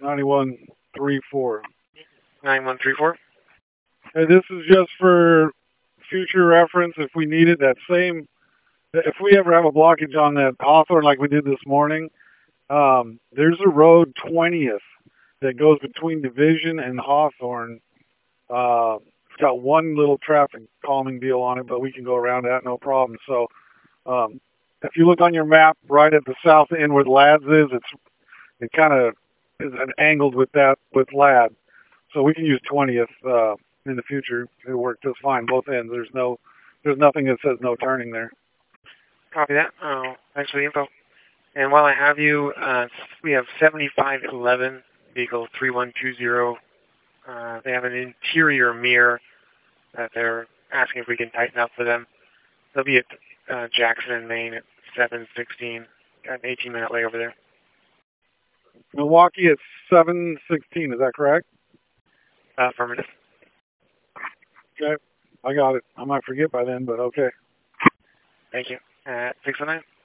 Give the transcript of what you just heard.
9134. 9134. Hey, this is just for future reference if we need it. If we ever have a blockage on that Hawthorne like we did this morning, there's a road 20th that goes between Division and Hawthorne. It's got one little traffic calming deal on it, but we can go around that no problem. So if you look on your map, right at the south end where Ladd's is, it kind of is angled with Ladd. So we can use 20th in the future. It'll work just fine both ends. There's nothing that says no turning there. Copy that. Thanks for the info. And while I have you, we have 7511, vehicle 3120. They have an interior mirror that they're asking if we can tighten up for them. They'll be at Jackson and Maine at 7:16. Got an 18-minute layover there. Milwaukee at 7:16. Is that correct? Affirmative. Okay. I got it. I might forget by then, but okay. Thank you. 609.